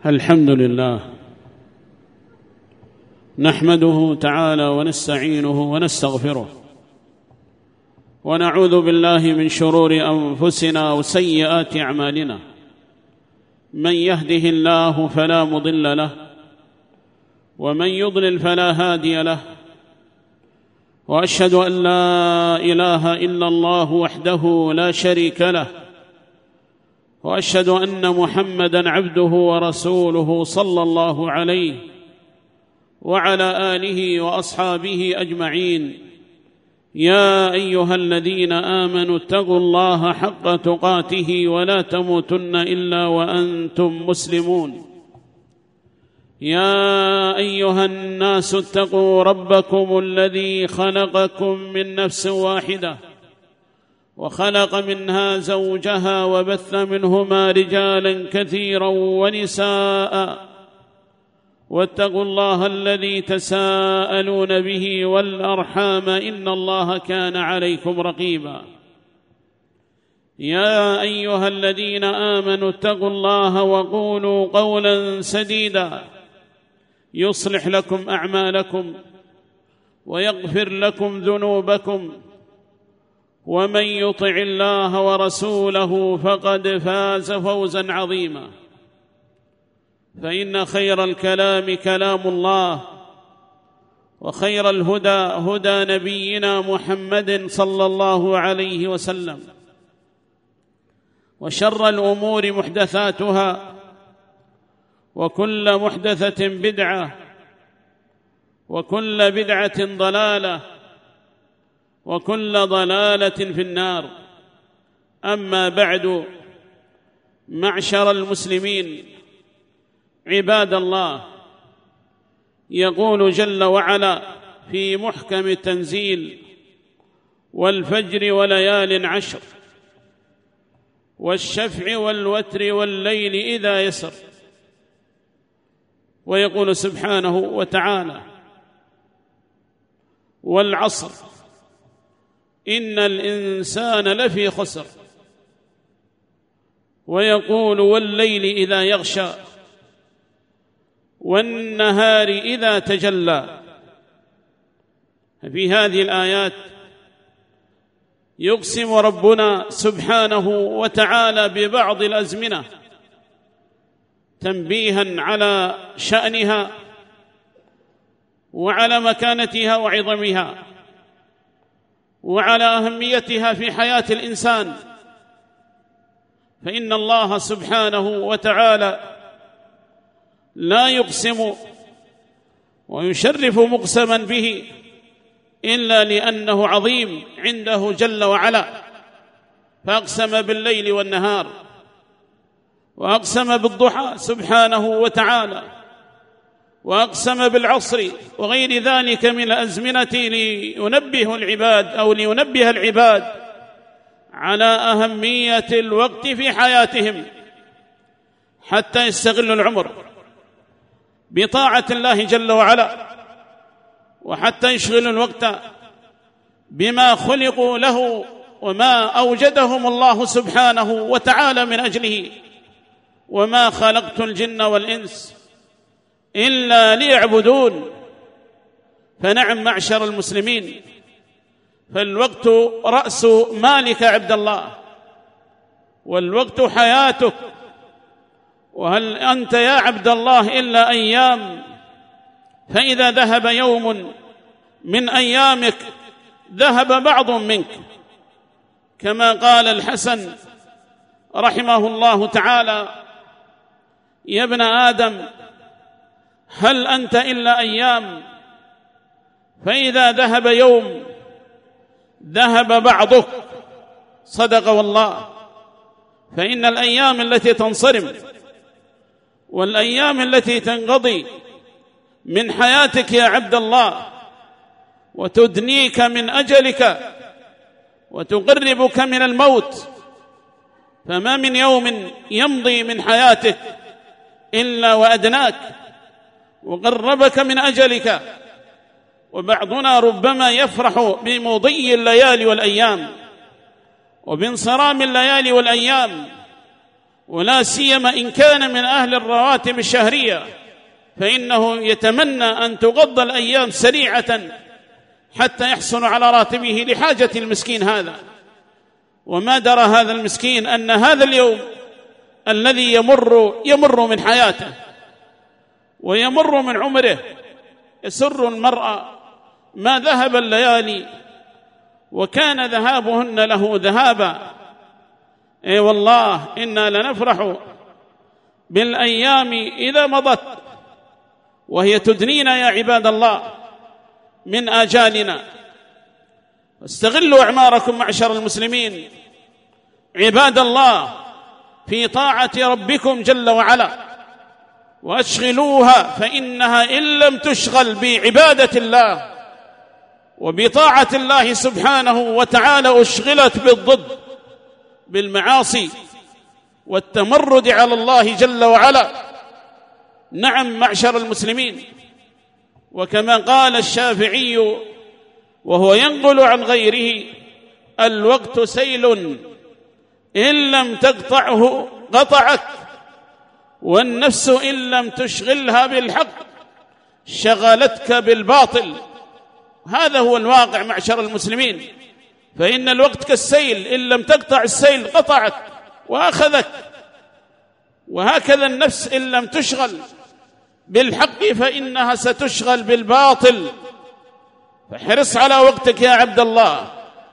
الحمد لله نحمده تعالى ونستعينه ونستغفره ونعوذ بالله من شرور أنفسنا وسيئات أعمالنا. من يهده الله فلا مضل له ومن يضلل فلا هادي له، وأشهد أن لا إله إلا الله وحده لا شريك له، وأشهد أن محمدًا عبده ورسوله صلى الله عليه وعلى آله وأصحابه أجمعين. يا أيها الذين آمنوا اتقوا الله حق تقاته ولا تموتن إلا وأنتم مسلمون. يا أيها الناس اتقوا ربكم الذي خلقكم من نفس واحدة وخلق منها زوجها وبث منهما رجالا كثيرا ونساء، واتقوا الله الذي تساءلون به والأرحام إن الله كان عليكم رقيبا. يا أيها الذين آمنوا اتقوا الله وقولوا قولا سديدا يصلح لكم أعمالكم ويغفر لكم ذنوبكم، ومن يطع الله ورسوله فقد فاز فوزا عظيما. فإن خير الكلام كلام الله، وخير الهدى هدى نبينا محمد صلى الله عليه وسلم، وشر الأمور محدثاتها، وكل محدثة بدعة، وكل بدعة ضلالة، وكل ضلالة في النار. أما بعد، معشر المسلمين عباد الله، يقول جل وعلا في محكم التنزيل: والفجر وليال عشر والشفع والوتر والليل إذا يسر. ويقول سبحانه وتعالى: والعصر إن الإنسان لفي خسر. ويقول: والليل إذا يغشى والنهار إذا تجلى. في هذه الآيات يقسم ربنا سبحانه وتعالى ببعض الأزمنة تنبيها على شأنها وعلى مكانتها وعظمها وعلى أهميتها في حياة الإنسان. فإن الله سبحانه وتعالى لا يقسم ويشرف مقسما به إلا لأنه عظيم عنده جل وعلا، فأقسم بالليل والنهار، وأقسم بالضحى سبحانه وتعالى، وأقسم بالعصر وغير ذلك من الأزمنة لينبه العباد على أهمية الوقت في حياتهم حتى يستغلوا العمر بطاعة الله جل وعلا، وحتى يشغلوا الوقت بما خلقوا له وما أوجدهم الله سبحانه وتعالى من أجله. وما خلقت الجن والإنس إلا ليعبدون. فنعم معشر المسلمين، فالوقت رأس مالك عبد الله، والوقت حياتك. وهل أنت يا عبد الله إلا أيام؟ فإذا ذهب يوم من أيامك ذهب بعض منك، كما قال الحسن رحمه الله تعالى: يا ابن آدم هل أنت إلا أيام؟ فإذا ذهب يوم ذهب بعضك. صدق والله. فإن الأيام التي تنصرم والأيام التي تنقضي من حياتك يا عبد الله وتدنيك من أجلك وتقربك من الموت، فما من يوم يمضي من حياتك إلا وأدناك وقربك من أجلك. وبعضنا ربما يفرح بمضي الليالي والأيام وبانصرام الليالي والأيام، ولا سيما إن كان من أهل الرواتب الشهرية، فإنه يتمنى أن تغض الأيام سريعة حتى يحصل على راتبه لحاجة المسكين هذا. وما درى هذا المسكين أن هذا اليوم الذي يمر من حياته ويمر من عمره يسر المرأة ما ذهب الليالي وكان ذهابهن له ذهابا. اي والله إنا لنفرح بالأيام إذا مضت وهي تدنينا يا عباد الله من آجالنا. استغلوا أعماركم معشر المسلمين عباد الله في طاعة ربكم جل وعلا، وأشغلوها، فإنها إن لم تشغل بعبادة الله وبطاعة الله سبحانه وتعالى أشغلت بالضد، بالمعاصي والتمرد على الله جل وعلا. نعم معشر المسلمين، وكما قال الشافعي وهو ينقل عن غيره: الوقت سيل إن لم تقطعه قطعك، والنفس إن لم تشغلها بالحق شغلتك بالباطل. هذا هو الواقع معشر المسلمين، فإن الوقت كالسيل، إن لم تقطع السيل قطعك وأخذك. وهكذا النفس إن لم تشغل بالحق فإنها ستشغل بالباطل. فاحرص على وقتك يا عبد الله،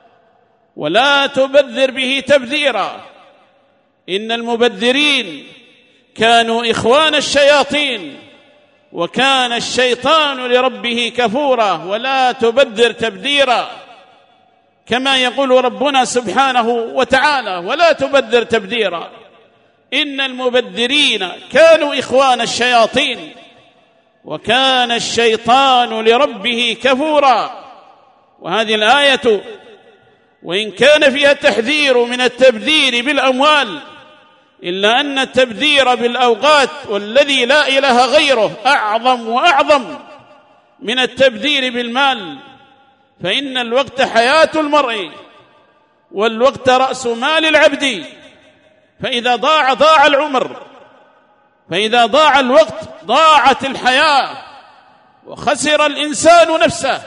ولا تبذر به تبذيرا. إن المبذرين كانوا إخوان الشياطين، وكان الشيطان لربه كفورا. ولا تبذر تبذيرا، كما يقول ربنا سبحانه وتعالى: ولا تبذر تبذيرا. إن المبذرين كانوا إخوان الشياطين، وكان الشيطان لربه كفورا. وهذه الآية وإن كان فيها تحذير من التبذير بالأموال، إلا أن التبذير بالأوقات والذي لا إله غيره أعظم وأعظم من التبذير بالمال. فإن الوقت حياة المرء، والوقت رأس مال العبد. فإذا ضاع العمر، فإذا ضاع الوقت ضاعت الحياة، وخسر الإنسان نفسه.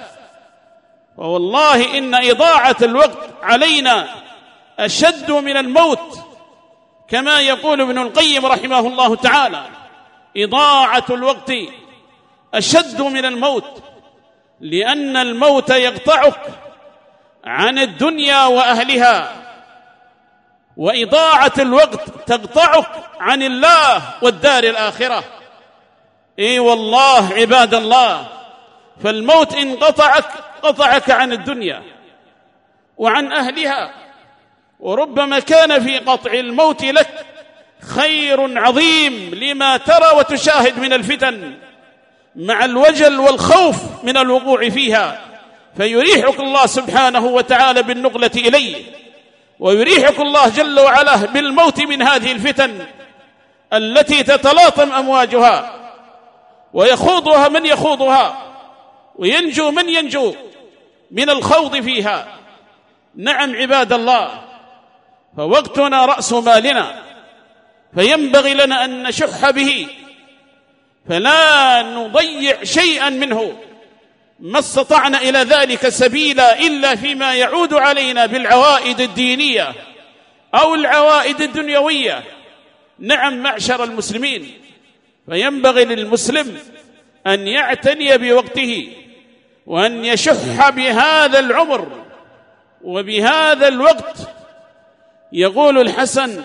والله إن إضاعة الوقت علينا أشد من الموت، كما يقول ابن القيم رحمه الله تعالى: إضاعة الوقت أشد من الموت، لأن الموت يقطعك عن الدنيا وأهلها، وإضاعة الوقت تقطعك عن الله والدار الآخرة. إي والله عباد الله، فالموت إن قطعك عن الدنيا وعن أهلها. وربما كان في قطع الموت لك خير عظيم لما ترى وتشاهد من الفتن، مع الوجل والخوف من الوقوع فيها، فيريحك الله سبحانه وتعالى بالنقلة إليه، ويريحك الله جل وعلا بالموت من هذه الفتن التي تتلاطم أمواجها، ويخوضها من يخوضها، وينجو من ينجو من الخوض فيها. نعم عباد الله، فوقتنا رأس مالنا، فينبغي لنا أن نشح به، فلا نضيع شيئا منه ما استطعنا إلى ذلك سبيلا، إلا فيما يعود علينا بالعوائد الدينية أو العوائد الدنيوية. نعم معشر المسلمين، فينبغي للمسلم أن يعتني بوقته، وأن يشح بهذا العمر وبهذا الوقت. يقول الحسن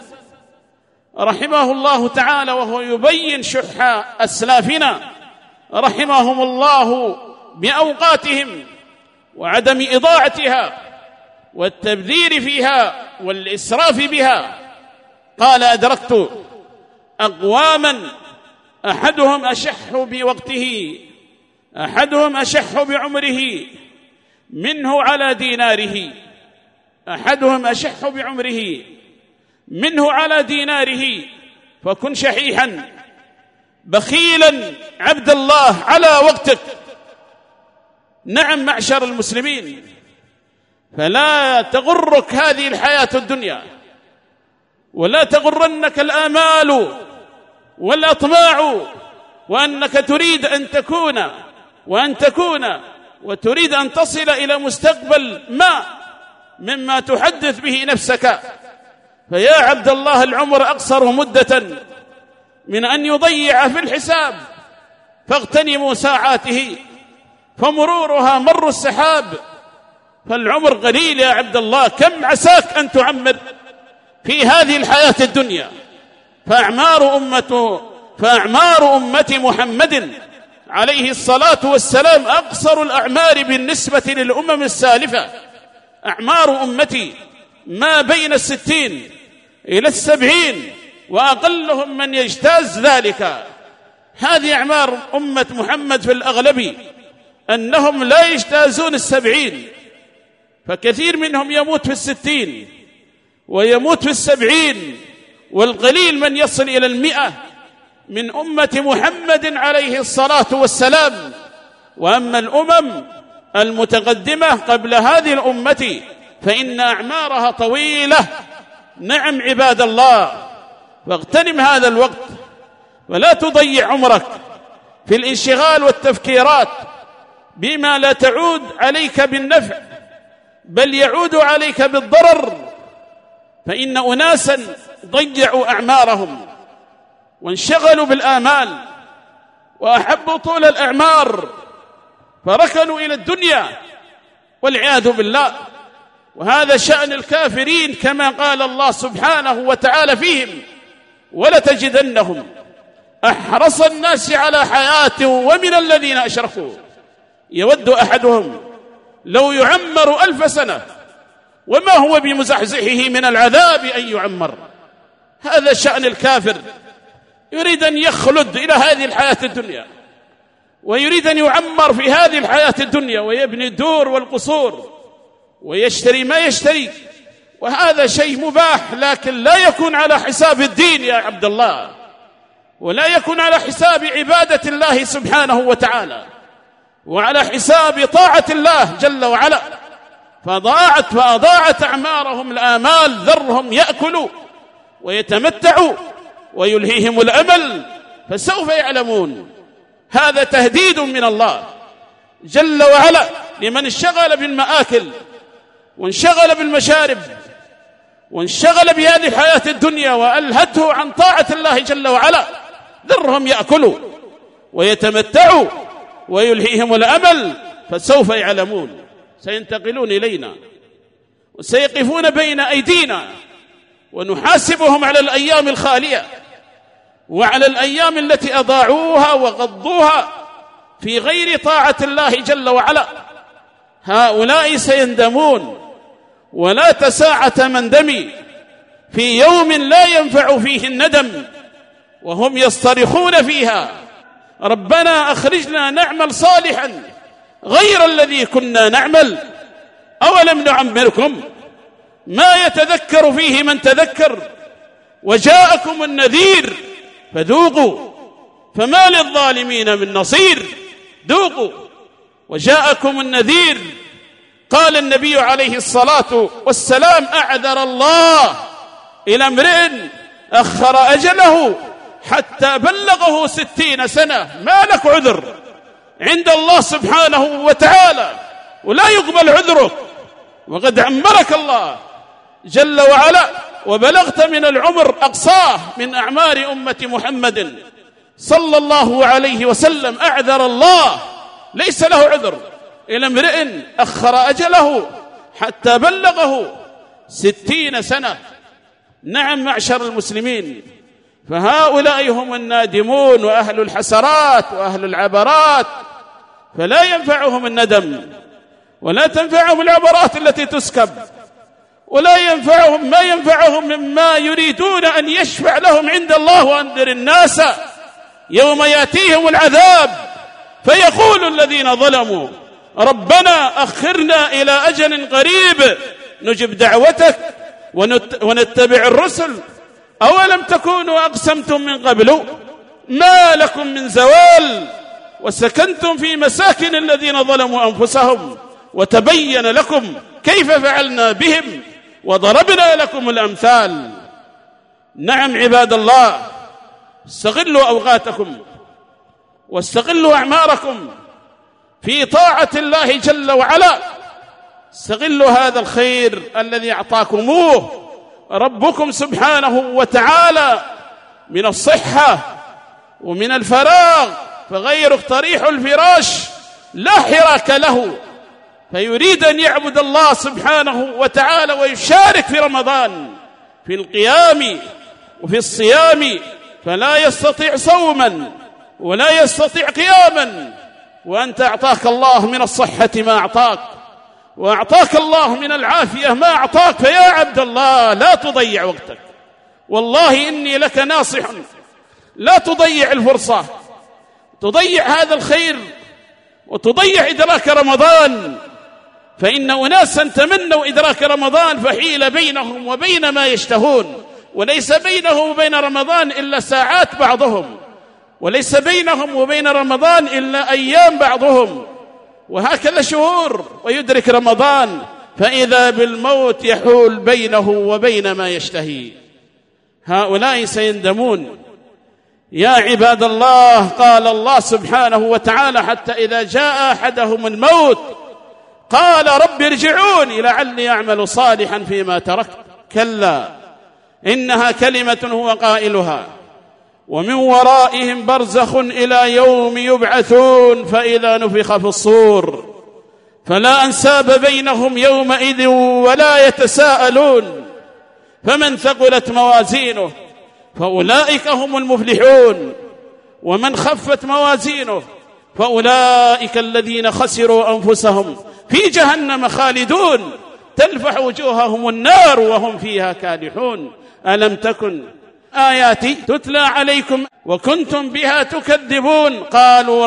رحمه الله تعالى وهو يبين شح أسلافنا رحمهم الله بأوقاتهم وعدم إضاعتها والتبذير فيها والإسراف بها، قال: أدركت أقواما أحدهم أشح بوقته، أحدهم أشح بعمره منه على ديناره، أحدهم أشح بعمره منه على ديناره، فكن شحيحا بخيلا عبد الله على وقتك. نعم معشر المسلمين، فلا تغرك هذه الحياة الدنيا، ولا تغرنك الآمال والأطماع، وأنك تريد أن تكون وتريد أن تصل إلى مستقبل ما مما تحدث به نفسك. فيا عبد الله، العمر أقصر مدة من أن يضيع في الحساب، فاغتنموا ساعاته فمرورها مر السحاب. فالعمر قليل يا عبد الله، كم عساك أن تعمر في هذه الحياة الدنيا. فأعمار أمة محمد عليه الصلاة والسلام أقصر الأعمار بالنسبة للأمم السالفة. أعمار أمتي ما بين 60 إلى 70، وأقلهم من يجتاز ذلك. هذه أعمار أمة محمد في الأغلب أنهم لا يجتازون 70، فكثير منهم يموت في 60 ويموت في 70، والقليل من يصل إلى 100 من أمة محمد عليه الصلاة والسلام. وأما الأمم المتقدمة قبل هذه الأمة فإن أعمارها طويلة. نعم عباد الله، فاغتنم هذا الوقت ولا تضيع عمرك في الانشغال والتفكيرات بما لا تعود عليك بالنفع بل يعود عليك بالضرر. فإن أناسا ضيعوا أعمارهم وانشغلوا بالآمال وأحبوا طول الأعمار، فركنوا إلى الدنيا والعياذ بالله. وهذا شأن الكافرين كما قال الله سبحانه وتعالى فيهم: ولتجدنهم أحرص الناس على حياة ومن الذين أشركوا يود أحدهم لو يعمر 1000 سنة وما هو بمزحزحه من العذاب أن يعمر. هذا شأن الكافر، يريد أن يخلد إلى هذه الحياة الدنيا، ويريد أن يعمر في هذه الحياة الدنيا، ويبني الدور والقصور ويشتري ما يشتري، وهذا شيء مباح، لكن لا يكون على حساب الدين يا عبد الله، ولا يكون على حساب عبادة الله سبحانه وتعالى، وعلى حساب طاعة الله جل وعلا. فأضاعت أعمارهم الآمال، ذرهم يأكلوا ويتمتعوا ويلهيهم الأمل، فسوف يعلمون. هذا تهديد من الله جل وعلا لمن انشغل بالمآكل وانشغل بالمشارب وانشغل بهذه الحياة الدنيا وألهته عن طاعة الله جل وعلا. ذرهم يأكلوا ويتمتعوا ويلهيهم الأمل، فسوف يعلمون. سينتقلون إلينا وسيقفون بين أيدينا ونحاسبهم على الأيام الخالية وعلى الأيام التي أضاعوها وغضوها في غير طاعة الله جل وعلا. هؤلاء سيندمون ولا تساعة مندم في يوم لا ينفع فيه الندم، وهم يصطرخون فيها: ربنا أخرجنا نعمل صالحا غير الذي كنا نعمل أولم نعمركم ما يتذكر فيه من تذكر وجاءكم النذير فذوقوا فما للظالمين من نصير. ذوقوا وجاءكم النذير. قال النبي عليه الصلاة والسلام: أعذر الله إلى امرئ أخر أجله حتى بلغه 60 سنة. ما لك عذر عند الله سبحانه وتعالى، ولا يقبل عذرك، وقد عمرك الله جل وعلا وبلغت من العمر أقصاه من أعمار أمة محمد صلى الله عليه وسلم. أعذر الله، ليس له عذر، إلى امرئ أخر أجله حتى بلغه 60 سنة. نعم معشر المسلمين، فهؤلاء هم النادمون وأهل الحسرات وأهل العبرات، فلا ينفعهم الندم ولا تنفعهم العبرات التي تسكب، ولا ينفعهم ما ينفعهم مما يريدون أن يشفع لهم عند الله. وأنذر الناس يوم يأتيهم العذاب فيقول الذين ظلموا ربنا أخرنا إلى أجل قريب نجب دعوتك ونتبع الرسل أولم تكونوا أقسمتم من قبل ما لكم من زوال وسكنتم في مساكن الذين ظلموا أنفسهم وتبين لكم كيف فعلنا بهم وضربنا لكم الأمثال. نعم عباد الله، استغلوا أوقاتكم واستغلوا أعماركم في طاعة الله جل وعلا. استغلوا هذا الخير الذي أعطاكموه ربكم سبحانه وتعالى من الصحة ومن الفراغ، فغيرك طريح الفراش لا حراك له، فيريد أن يعبد الله سبحانه وتعالى ويشارك في رمضان في القيام وفي الصيام، فلا يستطيع صوما ولا يستطيع قياما، وأنت أعطاك الله من الصحة ما أعطاك، وأعطاك الله من العافية ما أعطاك. فيا عبد الله لا تضيع وقتك، والله إني لك ناصح، لا تضيع الفرصة، تضيع هذا الخير وتضيع إدراك رمضان، فإن أناسا تمنوا إدراك رمضان فحيل بينهم وبين ما يشتهون، وليس بينه وبين رمضان إلا ساعات بعضهم، وليس بينهم وبين رمضان إلا أيام بعضهم، وهكذا شهور، ويدرك رمضان فإذا بالموت يحول بينه وبين ما يشتهي. هؤلاء سيندمون. يا عباد الله، قال الله سبحانه وتعالى: حتى إذا جاء أحدهم الموت قال رب ارجعوني لعلي أعمل صالحا فيما تركت، كلا إنها كلمة هو قائلها ومن ورائهم برزخ إلى يوم يبعثون فإذا نفخ في الصور فلا أنساب بينهم يومئذ ولا يتساءلون فمن ثقلت موازينه فأولئك هم المفلحون ومن خفت موازينه فأولئك الذين خسروا أنفسهم في جهنم خالدون تلفح وجوههم النار وهم فيها كالحون. ألم تكن آياتي تتلى عليكم وكنتم بها تكذبون قالوا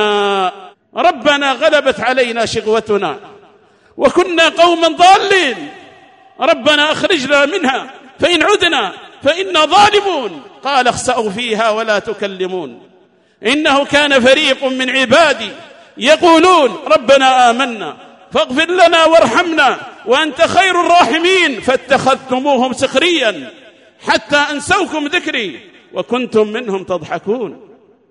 ربنا غلبت علينا شقوتنا وكنا قوما ضالين ربنا أخرجنا منها فإن عدنا فإنا ظالمون قال اخسأوا فيها ولا تكلمون إنه كان فريق من عبادي يقولون ربنا آمنا فاغفر لنا وارحمنا وأنت خير الراحمين فاتخذتموهم سخريا حتى أنسوكم ذكري وكنتم منهم تضحكون.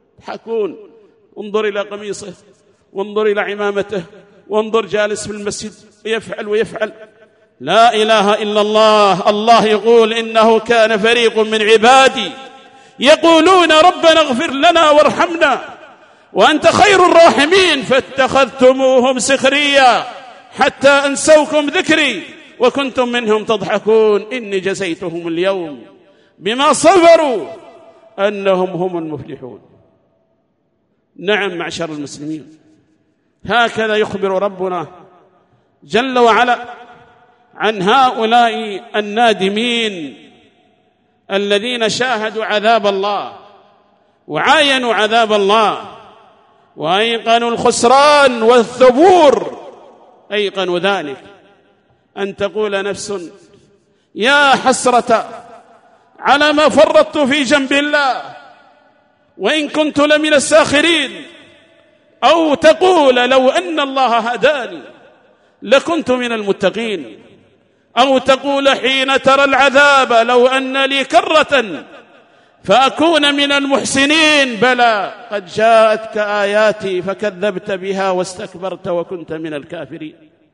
انظر إلى قميصه وانظر إلى عمامته وانظر جالس في المسجد ويفعل. لا إله إلا الله. الله يقول إنه كان فريق من عبادي يقولون ربنا اغفر لنا وارحمنا وأنت خير الراحمين فاتخذتموهم سخريا حتى أنسوكم ذكري وكنتم منهم تضحكون إني جزيتهم اليوم بما صبروا أنهم هم المفلحون. نعم معشر المسلمين، هكذا يخبر ربنا جل وعلا عن هؤلاء النادمين الذين شاهدوا عذاب الله وعاينوا عذاب الله وأيقنوا الخسران والثبور. أيقنوا ذلك أن تقول نفس يا حسرة على ما فرطت في جنب الله وإن كنت لمن الساخرين، أو تقول لو أن الله هداني لكنت من المتقين، أو تقول حين ترى العذاب لو أن لي كرة فأكون من المحسنين بلى قد جاءتك آياتي فكذبت بها واستكبرت وكنت من الكافرين.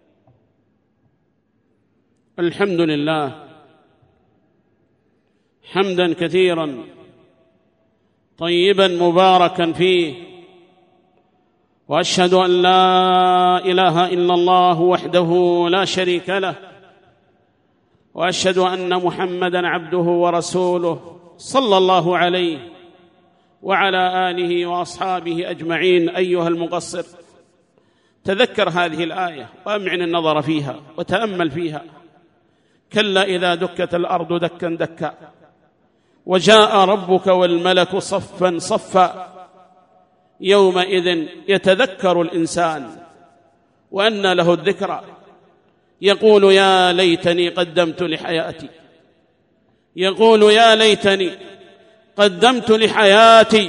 الحمد لله حمدا كثيرا طيبا مباركا فيه، وأشهد أن لا إله إلا الله وحده لا شريك له، وأشهد أن محمدًا عبده ورسوله صلى الله عليه وعلى آله وأصحابه أجمعين. أيها المقصر، تذكر هذه الآية وأمعن النظر فيها وتأمل فيها. كلا إذا دكت الأرض دكا دكا وجاء ربك والملك صفا صفا يومئذ يتذكر الإنسان وأنى له الذكرى يقول يا ليتني قدمت لحياتي، يقول يا ليتني قدمت لحياتي.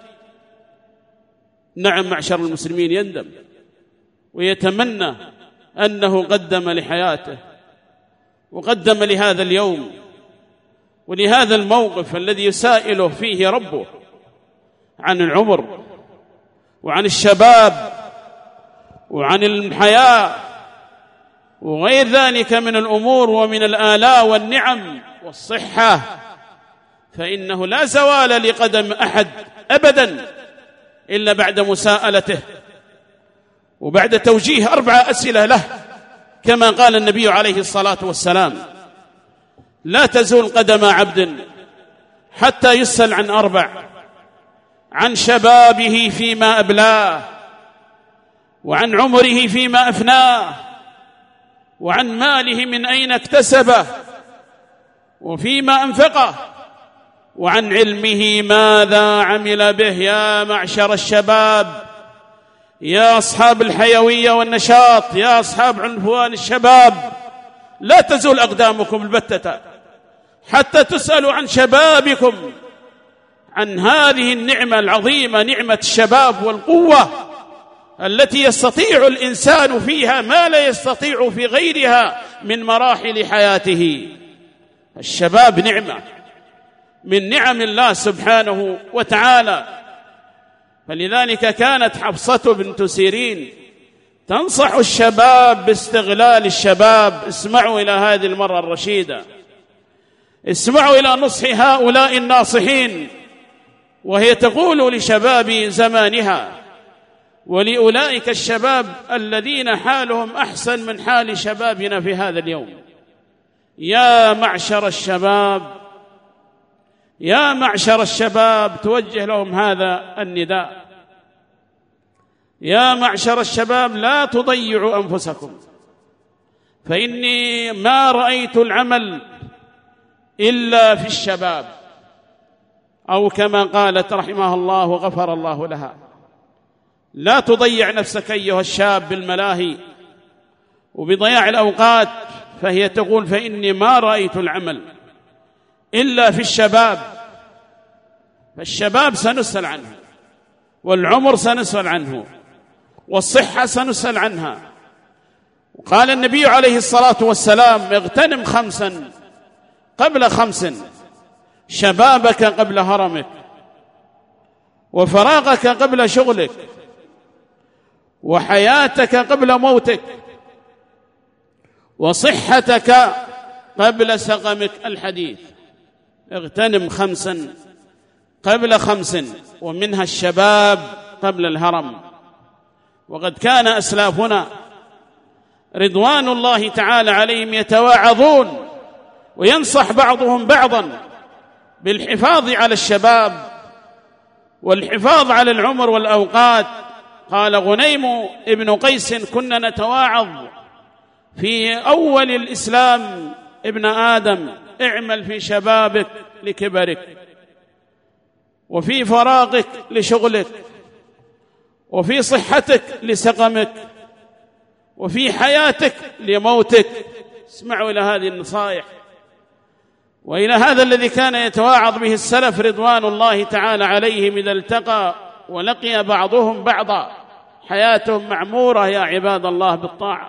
نعم معشر المسلمين، يندم ويتمنى أنه قدم لحياته وقدم لهذا اليوم ولهذا الموقف الذي يسائله فيه ربه عن العمر وعن الشباب وعن الحياة وغير ذلك من الأمور ومن الآلاء والنعم والصحة، فإنه لا زوال لقدم أحد أبدا إلا بعد مساءلته وبعد توجيه 4 أسئلة له، كما قال النبي عليه الصلاة والسلام: لا تزول قدم عبد حتى يسأل عن 4: عن شبابه فيما أبلاه، وعن عمره فيما أفناه، وعن ماله من أين اكتسبه وفيما أنفقه، وعن علمه ماذا عمل به. يا معشر الشباب، يا أصحاب الحيوية والنشاط، يا أصحاب عنفوان الشباب، لا تزول أقدامكم البتة حتى تسألوا عن شبابكم، عن هذه النعمة العظيمة، نعمة الشباب والقوة التي يستطيع الإنسان فيها ما لا يستطيع في غيرها من مراحل حياته. الشباب نعمة من نعم الله سبحانه وتعالى، فلذلك كانت حفصة بنت سيرين تنصح الشباب باستغلال الشباب. اسمعوا إلى هذه المرة الرشيدة، اسمعوا إلى نصح هؤلاء الناصحين، وهي تقول لشباب زمانها ولأولئك الشباب الذين حالهم أحسن من حال شبابنا في هذا اليوم: يا معشر الشباب، يا معشر الشباب، توجه لهم هذا النداء: يا معشر الشباب، لا تضيعوا أنفسكم، فإني ما رأيت العمل إلا في الشباب، أو كما قالت رحمها الله وغفر الله لها: لا تضيع نفسك أيها الشاب بالملاهي وبضياع الأوقات. فهي تقول: فإني ما رأيت العمل إلا في الشباب. فالشباب سنسأل عنه، والعمر سنسأل عنه، والصحة سنسأل عنها. وقال النبي عليه الصلاة والسلام: اغتنم 5 قبل 5: شبابك قبل هرمك، وفراغك قبل شغلك، وحياتك قبل موتك، وصحتك قبل سقمك. الحديث: اغتنم 5 قبل 5، ومنها الشباب قبل الهرم. وقد كان أسلافنا رضوان الله تعالى عليهم يتواعظون وينصح بعضهم بعضا بالحفاظ على الشباب والحفاظ على العمر والأوقات. قال غنيم ابن قيس: كنا نتواعظ في أول الإسلام: ابن آدم، اعمل في شبابك لكبرك، وفي فراغك لشغلك، وفي صحتك لسقمك، وفي حياتك لموتك. اسمعوا إلى هذه النصائح وإلى هذا الذي كان يتواعظ به السلف رضوان الله تعالى عليهم إذا التقى ولقي بعضهم بعضا. حياتهم معمورة يا عباد الله بالطاعة،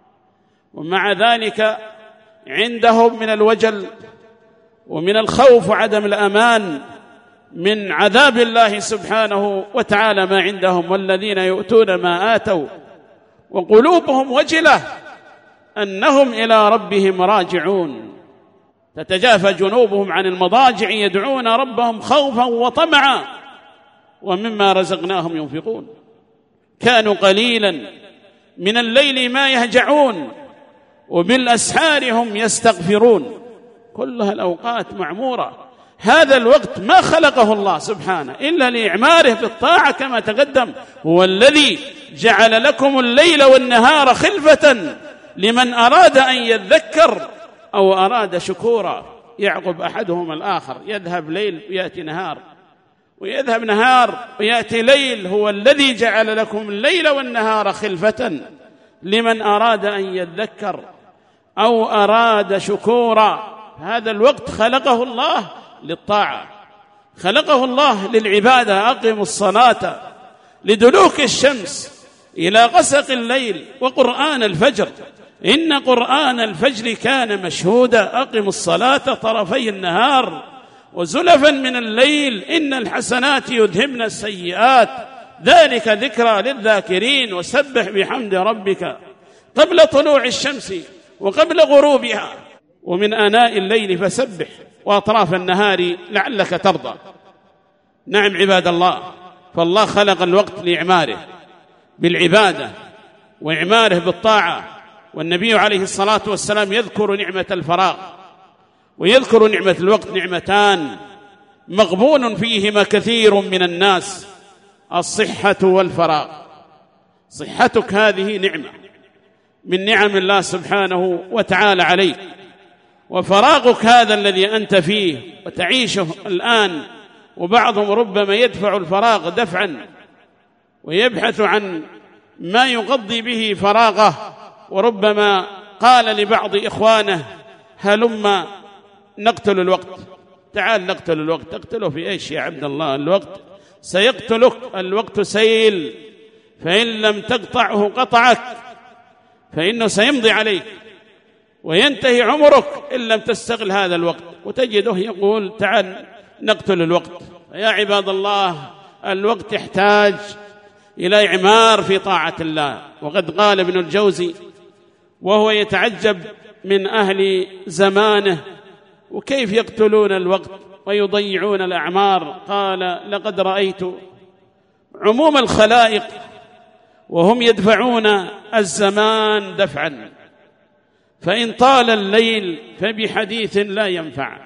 ومع ذلك عندهم من الوجل ومن الخوف وعدم الأمان من عذاب الله سبحانه وتعالى ما عندهم. والذين يؤتون ما آتوا وقلوبهم وجلة أنهم إلى ربهم راجعون، تتجافى جنوبهم عن المضاجع يدعون ربهم خوفا وطمعا ومما رزقناهم ينفقون. كانوا قليلا من الليل ما يهجعون وبالأسحار هم يستغفرون. كلها الأوقات معمورة. هذا الوقت ما خلقه الله سبحانه إلا لإعماره بالطاعة كما تقدم. هو الذي جعل لكم الليل والنهار خلفة لمن أراد أن يذكر أو أراد شكورا. يعقب أحدهما الآخر، يذهب ليل ويأتي نهار، ويذهب نهار ويأتي ليل. هو الذي جعل لكم الليل والنهار خلفة لمن أراد أن يذكر أو أراد شكورا. هذا الوقت خلقه الله للطاعة، خلقه الله للعبادة. أقم الصلاة لدلوك الشمس إلى غسق الليل وقرآن الفجر إن قرآن الفجر كان مشهودا أقم الصلاة طرفي النهار وزلفا من الليل إن الحسنات يذهبن السيئات ذلك ذكرى للذاكرين وسبح بحمد ربك قبل طلوع الشمس وقبل غروبها ومن آناء الليل فسبح وأطراف النهار لعلك ترضى. نعم عباد الله، فالله خلق الوقت لإعماره بالعبادة وإعماره بالطاعة، والنبي عليه الصلاة والسلام يذكر نعمة الفراغ ويذكر نعمة الوقت، نعمتان مغبون فيهما كثير من الناس، الصحة والفراغ. صحتك هذه نعمة من نعم الله سبحانه وتعالى عليك، وفراغك هذا الذي أنت فيه وتعيشه الآن، وبعضهم ربما يدفع الفراغ دفعا ويبحث عن ما يقضي به فراغه، وربما قال لبعض إخوانه هلما نقتل الوقت، تعال نقتل الوقت. تقتله في إيش يا عبد الله؟ الوقت سيقتلك، الوقت سيل، فإن لم تقطعه قطعك، فإنه سيمضي عليك وينتهي عمرك إن لم تستغل هذا الوقت. وتجده يقول تعال نقتل الوقت. يا عباد الله، الوقت يحتاج إلى إعمار في طاعة الله. وقد قال ابن الجوزي وهو يتعجب من أهل زمانه وكيف يقتلون الوقت ويضيعون الأعمار، قال لقد رأيت عموم الخلائق وهم يدفعون الزمان دفعا، فإن طال الليل فبحديث لا ينفع،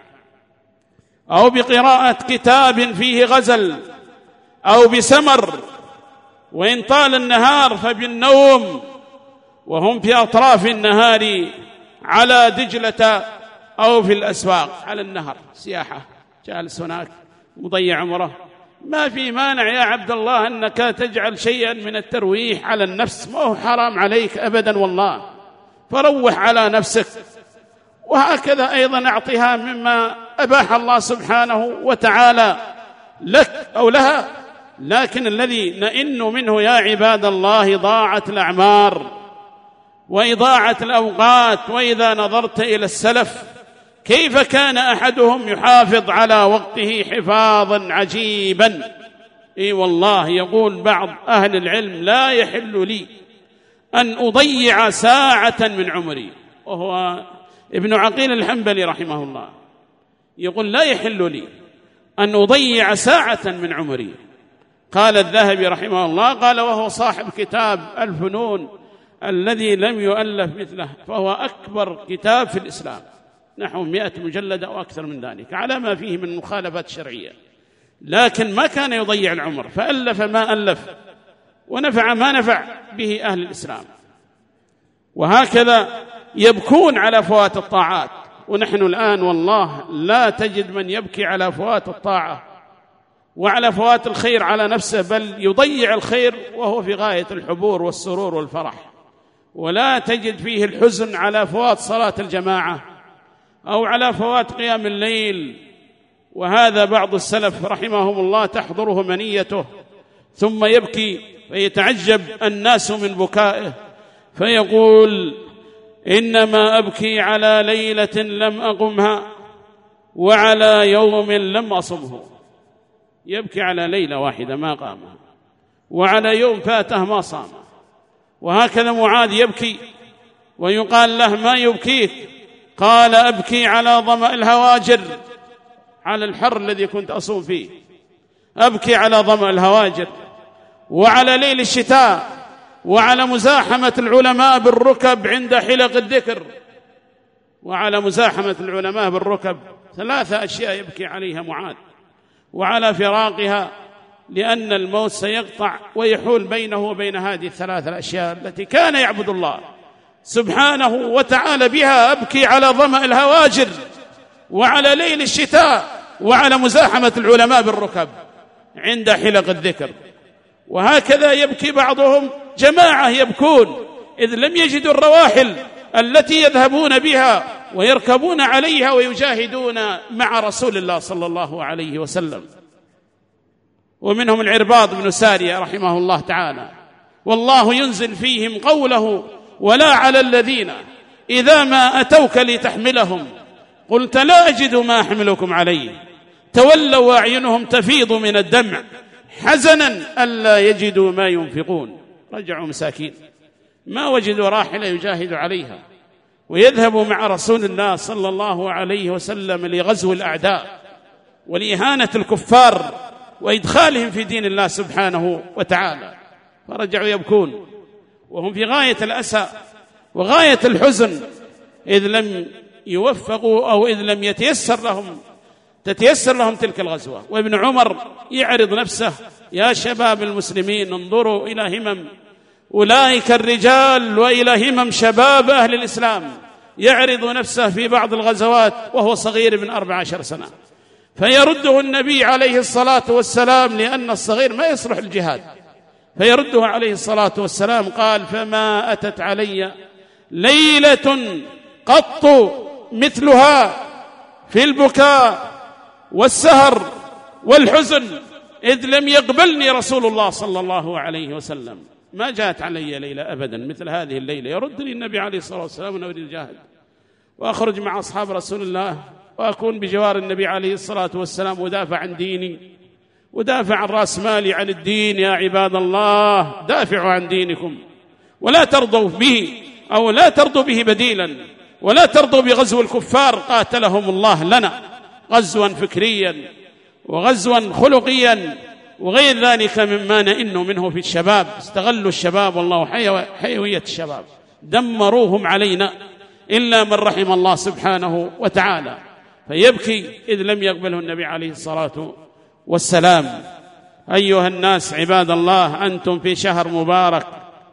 أو بقراءة كتاب فيه غزل، أو بسمر، وإن طال النهار فبالنوم، وهم في أطراف النهار على دجلة أو في الأسواق، على النهر سياحة، جالس هناك مضيع عمره. ما في مانع يا عبد الله أنك تجعل شيئا من الترويح على النفس، ما هو حرام عليك أبدا والله، فروح على نفسك. وهكذا أيضا أعطها مما أباح الله سبحانه وتعالى لك أو لها. لكن الذي نئن منه يا عباد الله ضاعت الأعمار وإضاعة الأوقات. وإذا نظرت إلى السلف كيف كان أحدهم يحافظ على وقته حفاظا عجيبا. إي والله، يقول بعض أهل العلم لا يحل لي أن أضيع ساعة من عمري، وهو ابن عقيل الحنبلي رحمه الله يقول لا يحل لي أن أضيع ساعة من عمري. قال الذهبي رحمه الله، قال وهو صاحب كتاب الفنون الذي لم يؤلف مثله، فهو أكبر كتاب في الإسلام، نحو 100 مجلد أو أكثر من ذلك، على ما فيه من مخالفات شرعية، لكن ما كان يضيع العمر، فألف ما ألف ونفع ما نفع به أهل الإسلام. وهكذا يبكون على فوات الطاعات، ونحن الآن والله لا تجد من يبكي على فوات الطاعة وعلى فوات الخير على نفسه، بل يضيع الخير وهو في غاية الحبور والسرور والفرح، ولا تجد فيه الحزن على فوات صلاة الجماعة أو على فوات قيام الليل. وهذا بعض السلف رحمهم الله تحضره منيته ثم يبكي فيتعجب الناس من بكائه، فيقول إنما أبكي على ليلة لم أقمها وعلى يوم لم أصمه. يبكي على ليلة واحدة ما قامها، وعلى يوم فاته ما صامه. وهكذا معاذ يبكي ويقال له ما يبكيك؟ قال أبكي على ظمأ الهواجر، على الحر الذي كنت أصوم فيه، أبكي على ظمأ الهواجر، وعلى ليل الشتاء، وعلى مزاحمة العلماء بالركب عند حلق الذكر، وعلى مزاحمة العلماء بالركب. 3 أشياء يبكي عليها معاذ، وعلى فراقها، لأن الموت سيقطع ويحول بينه وبين هذه 3 الأشياء التي كان يعبد الله سبحانه وتعالى بها. أبكي على ظمأ الهواجر، وعلى ليل الشتاء، وعلى مزاحمة العلماء بالركب عند حلق الذكر. وهكذا يبكي بعضهم، جماعة يبكون إذ لم يجدوا الرواحل التي يذهبون بها ويركبون عليها ويجاهدون مع رسول الله صلى الله عليه وسلم. ومنهم العرباض بن سارية رحمه الله تعالى، والله ينزل فيهم قوله: ولا على الذين إذا ما أتوك لتحملهم قلت لا أجد ما أحملكم عليه تولوا وأعينهم تفيض من الدمع حزنا ألا يجدوا ما ينفقون. رجعوا مساكين ما وجدوا راحلة يجاهد عليها، ويذهبوا مع رسول الله صلى الله عليه وسلم لغزو الأعداء ولإهانة الكفار وإدخالهم في دين الله سبحانه وتعالى، فرجعوا يبكون وهم في غاية الأسى وغاية الحزن إذ لم يوفقوا أو إذ لم تتيسر لهم تلك الغزوة. وابن عمر يعرض نفسه: يا شباب المسلمين انظروا إلى همم أولئك الرجال وإلى همم شباب أهل الإسلام. يعرض نفسه في بعض الغزوات وهو صغير من 14 سنة، فيرده النبي عليه الصلاة والسلام لأن الصغير ما يصلح الجهاد، فيرده عليه الصلاة والسلام قال: فما أتت علي ليلة قط مثلها في البكاء والسهر والحزن إذ لم يقبلني رسول الله صلى الله عليه وسلم. ما جاءت علي ليلة أبدا مثل هذه الليلة يردني النبي عليه الصلاة والسلام ونريد الجاهد وأخرج مع أصحاب رسول الله وأكون بجوار النبي عليه الصلاة والسلام ودافع عن ديني ودافع عن رأس مالي عن الدين. يا عباد الله دافعوا عن دينكم ولا ترضوا به أو لا ترضوا به بديلا، ولا ترضوا بغزو الكفار قاتلهم الله لنا غزوا فكريا وغزوا خلقيا وغير ذلك مما نئن منه في الشباب. استغلوا الشباب والله حيوية الشباب، دمروهم علينا إلا من رحم الله سبحانه وتعالى، فيبكي إذ لم يقبله النبي عليه الصلاة والسلام. أيها الناس عباد الله، أنتم في شهر مبارك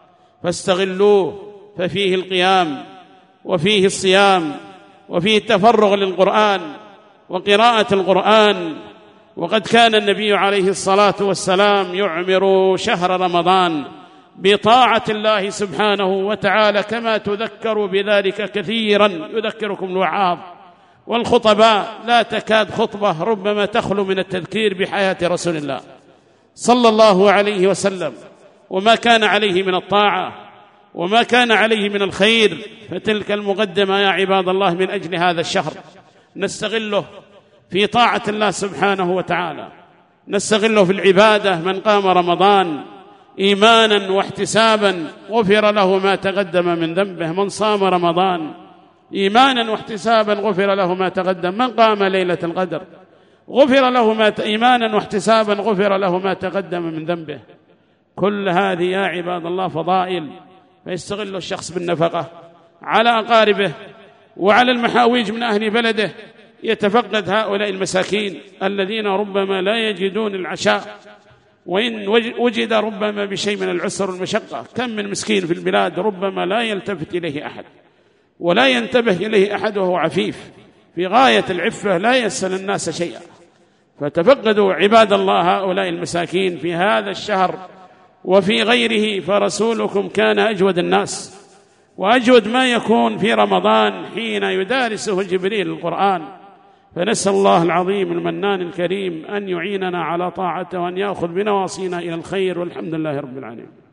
فاستغلوه، ففيه القيام وفيه الصيام وفيه التفرغ للقرآن وقراءة القرآن. وقد كان النبي عليه الصلاة والسلام يعمر شهر رمضان بطاعة الله سبحانه وتعالى، كما تذكروا بذلك كثيرا يذكركم الوعاظ والخطباء. لا تكاد خطبة ربما تخلو من التذكير بحياة رسول الله صلى الله عليه وسلم وما كان عليه من الطاعة وما كان عليه من الخير. فتلك المقدمة يا عباد الله من أجل هذا الشهر نستغله في طاعة الله سبحانه وتعالى، نستغله في العبادة. من قام رمضان إيمانا واحتسابا غفر له ما تقدم من ذنبه. من صام رمضان إيمانا واحتسابا غفر له ما تقدم. من قام ليلة القدر غفر له إيمانا واحتسابا غفر له ما تقدم من ذنبه. كل هذه يا عباد الله فضائل، فيستغل الشخص بالنفقة على أقاربه وعلى المحاويج من أهل بلده، يتفقد هؤلاء المساكين الذين ربما لا يجدون العشاء، وإن وجد ربما بشيء من العسر والمشقة. كم من مسكين في البلاد ربما لا يلتفت إليه أحد ولا ينتبه إليه أحد وهو عفيف في غاية العفة لا يسأل الناس شيئا. فتفقدوا عباد الله هؤلاء المساكين في هذا الشهر وفي غيره، فرسولكم كان أجود الناس وأجود ما يكون في رمضان حين يدارسه جبريل القرآن. فنسأل الله العظيم المنان الكريم أن يعيننا على طاعته وأن يأخذ بنواصينا إلى الخير، والحمد لله رب العالمين.